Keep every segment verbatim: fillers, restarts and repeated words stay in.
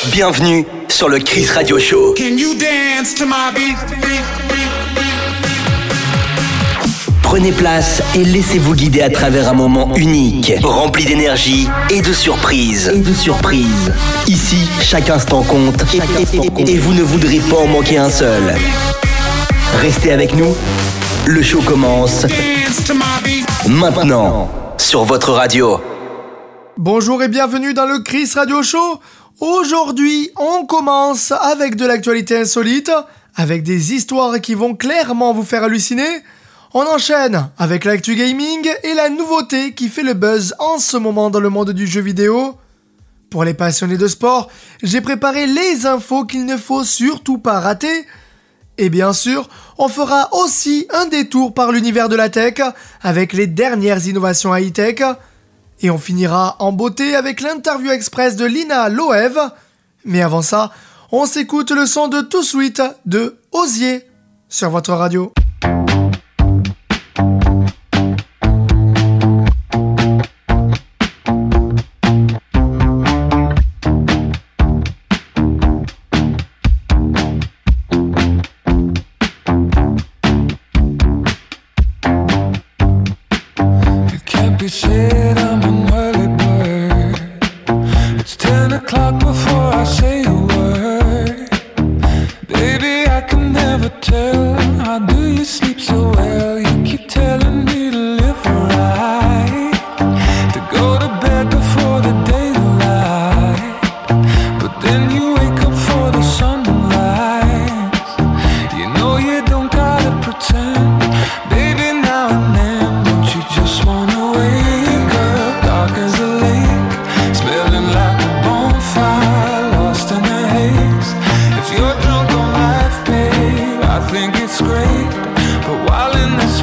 Bienvenue sur le Chris Radio Show. Can you dance to my beat? Prenez place et laissez-vous guider à travers un moment unique, rempli d'énergie et de surprises. Et de surprises. Ici, chaque instant compte et, et, et vous ne voudrez pas en manquer un seul. Restez avec nous, le show commence maintenant sur votre radio. Bonjour et bienvenue dans le Chris Radio Show. Aujourd'hui, on commence avec de l'actualité insolite, avec des histoires qui vont clairement vous faire halluciner. On enchaîne avec l'actu gaming et la nouveauté qui fait le buzz en ce moment dans le monde du jeu vidéo. Pour les passionnés de sport, j'ai préparé les infos qu'il ne faut surtout pas rater. Et bien sûr, on fera aussi un détour par l'univers de la tech avec les dernières innovations high-tech. Et on finira en beauté avec l'interview express de Lina Loev. Mais avant ça, on s'écoute le son de Too Sweet de Osier sur votre radio. But while in the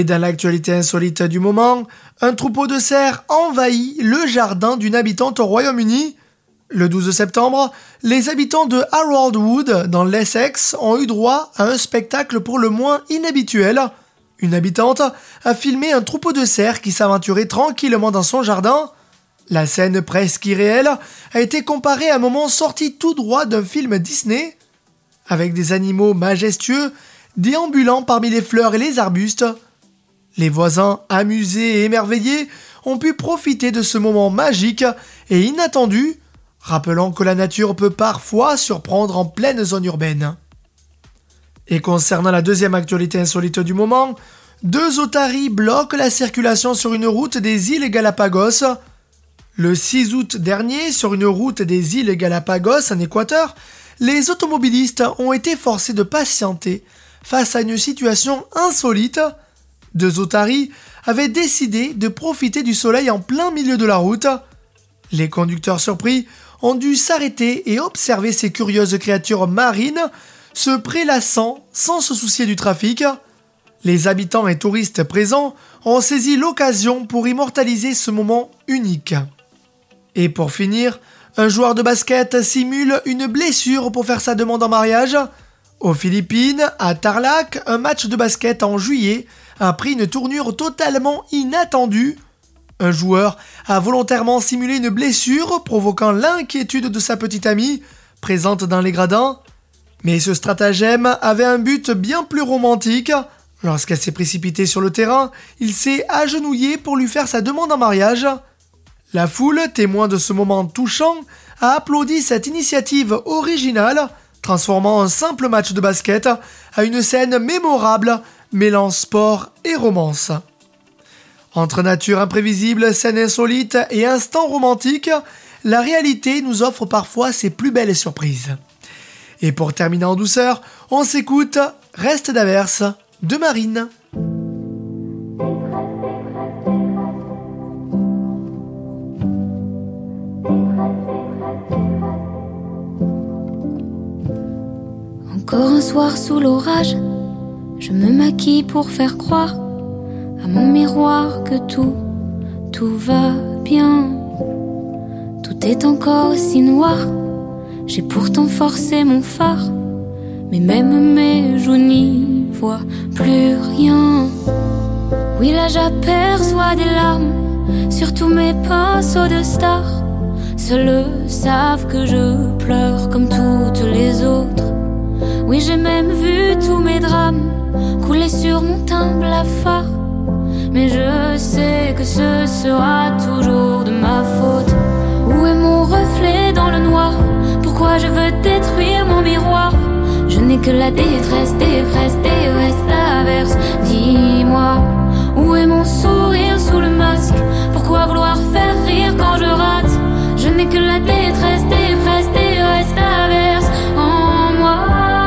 Et dans l'actualité insolite du moment, un troupeau de cerfs envahit le jardin d'une habitante au Royaume-Uni. Le douze septembre, les habitants de Harold Wood, dans l'Essex, ont eu droit à un spectacle pour le moins inhabituel. Une habitante a filmé un troupeau de cerfs qui s'aventurait tranquillement dans son jardin. La scène presque irréelle a été comparée à un moment sorti tout droit d'un film Disney, avec des animaux majestueux déambulant parmi les fleurs et les arbustes. Les voisins, amusés et émerveillés, ont pu profiter de ce moment magique et inattendu, rappelant que la nature peut parfois surprendre en pleine zone urbaine. Et concernant la deuxième actualité insolite du moment, deux otaries bloquent la circulation sur une route des îles Galapagos. Le six août dernier, sur une route des îles Galapagos en Équateur, les automobilistes ont été forcés de patienter face à une situation insolite. Deux otaries avaient décidé de profiter du soleil en plein milieu de la route. Les conducteurs surpris ont dû s'arrêter et observer ces curieuses créatures marines se prélassant sans se soucier du trafic. Les habitants et touristes présents ont saisi l'occasion pour immortaliser ce moment unique. Et pour finir, un joueur de basket simule une blessure pour faire sa demande en mariage. Aux Philippines, à Tarlac, un match de basket en juillet a pris une tournure totalement inattendue. Un joueur a volontairement simulé une blessure, provoquant l'inquiétude de sa petite amie, présente dans les gradins. Mais ce stratagème avait un but bien plus romantique. Lorsqu'elle s'est précipitée sur le terrain, il s'est agenouillé pour lui faire sa demande en mariage. La foule, témoin de ce moment touchant, a applaudi cette initiative originale, transformant un simple match de basket à une scène mémorable, mêlant sport et romance. Entre nature imprévisible, scène insolite et instant romantique, la réalité nous offre parfois ses plus belles surprises. Et pour terminer en douceur, on s'écoute « Reste d'averse » de Marine. Encore un soir sous l'orage, je me maquille pour faire croire à mon miroir que tout, tout va bien. Tout est encore aussi noir, j'ai pourtant forcé mon phare, mais même mes joues n'y voient plus rien. Oui, là j'aperçois des larmes sur tous mes pinceaux de star. Seuls savent que je pleure comme toutes les autres. Oui, j'ai même vu tous mes drames couler sur mon teint blafard. Mais je sais que ce sera toujours de ma faute. Où est mon reflet dans le noir? Pourquoi je veux détruire mon miroir? Je n'ai que la détresse, détresse, détresse, averse. Dis-moi, où est mon sourire sous le masque? Pourquoi vouloir faire rire quand je rate? Je n'ai que la détresse, détresse, détresse, averse en moi.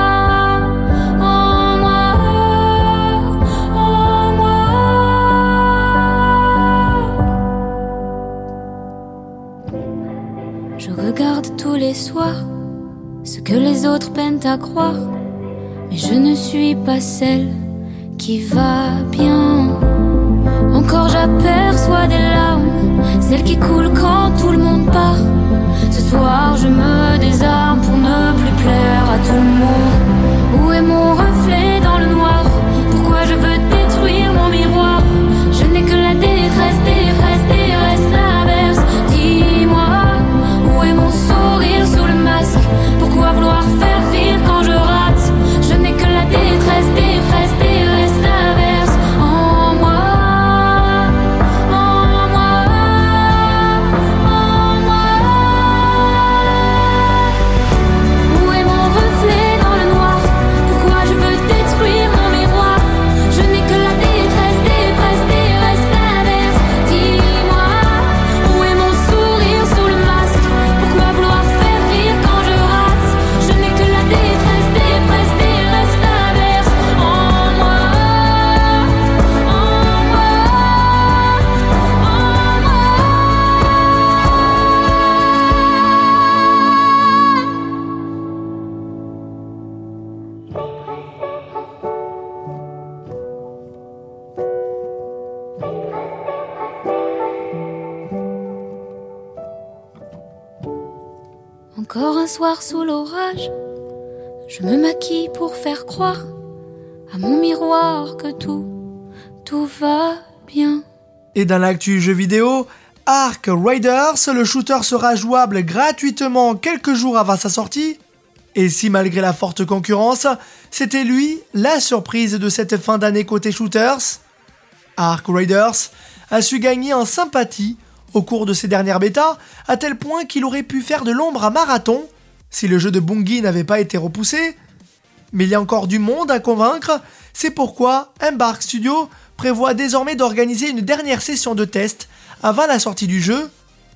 Je regarde tous les soirs ce que les autres peinent à croire, mais je ne suis pas celle qui va bien. Encore j'aperçois des larmes, celles qui coulent quand tout le monde part. Ce soir je me désarme pour ne plus plaire à tout le monde. Où est mon reflet dans le noir? Pourquoi je veux détruire mon miroir? Je n'ai que la détresse, détresse, détresse, l'averse. Dis-moi, où est mon sourire sous le masque? Pourquoi vouloir faire rire quand je rate? Je n'ai que la détresse, détresse, détresse, l'averse en moi, en moi, en moi. Où est mon reflet dans le noir? Pourquoi je veux Encore un soir sous l'orage, je me maquille pour faire croire à mon miroir que tout, tout va bien. Et dans l'actu jeu vidéo, Ark Riders, le shooter sera jouable gratuitement quelques jours avant sa sortie. Et si malgré la forte concurrence, c'était lui la surprise de cette fin d'année côté shooters, Ark Riders a su gagner en sympathie au cours de ses dernières bêtas, à tel point qu'il aurait pu faire de l'ombre à Marathon si le jeu de Bungie n'avait pas été repoussé. Mais il y a encore du monde à convaincre, c'est pourquoi Embark Studio prévoit désormais d'organiser une dernière session de test avant la sortie du jeu.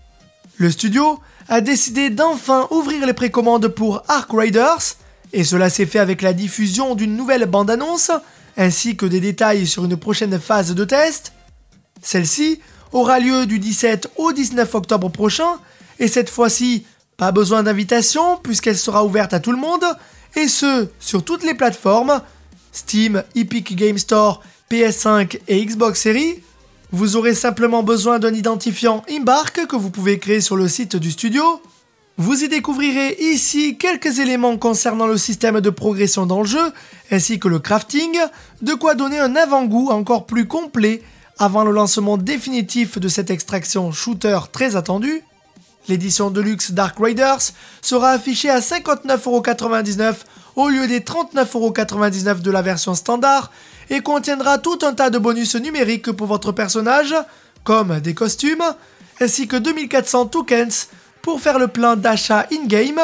Le studio a décidé d'enfin ouvrir les précommandes pour Ark Riders, et cela s'est fait avec la diffusion d'une nouvelle bande-annonce, ainsi que des détails sur une prochaine phase de test. Celle-ci aura lieu du dix-sept au dix-neuf octobre prochain, et cette fois-ci, pas besoin d'invitation puisqu'elle sera ouverte à tout le monde, et ce, sur toutes les plateformes, Steam, Epic Game Store, P S cinq et Xbox Series. Vous aurez simplement besoin d'un identifiant Embark que vous pouvez créer sur le site du studio. Vous y découvrirez ici quelques éléments concernant le système de progression dans le jeu, ainsi que le crafting, de quoi donner un avant-goût encore plus complet avant le lancement définitif de cette extraction shooter très attendue. L'édition de luxe d'Ark Riders sera affichée à cinquante-neuf euros quatre-vingt-dix-neuf au lieu des trente-neuf euros quatre-vingt-dix-neuf de la version standard et contiendra tout un tas de bonus numériques pour votre personnage, comme des costumes, ainsi que deux mille quatre cents tokens pour faire le plein d'achat in-game.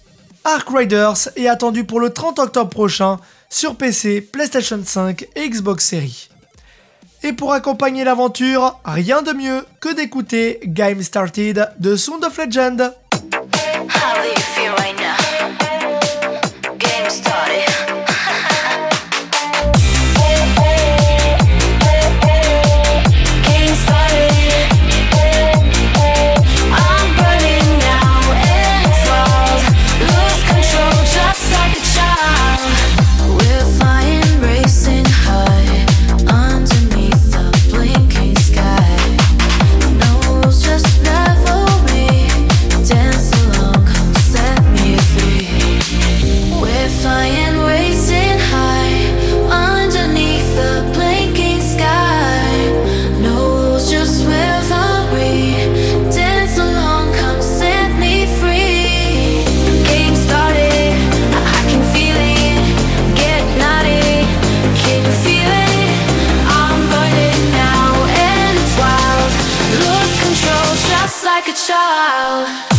Ark Riders est attendu pour le trente octobre prochain sur P C, PlayStation cinq et Xbox Series. Et pour accompagner l'aventure, rien de mieux que d'écouter Game Started de Sound of Legend. Like a child.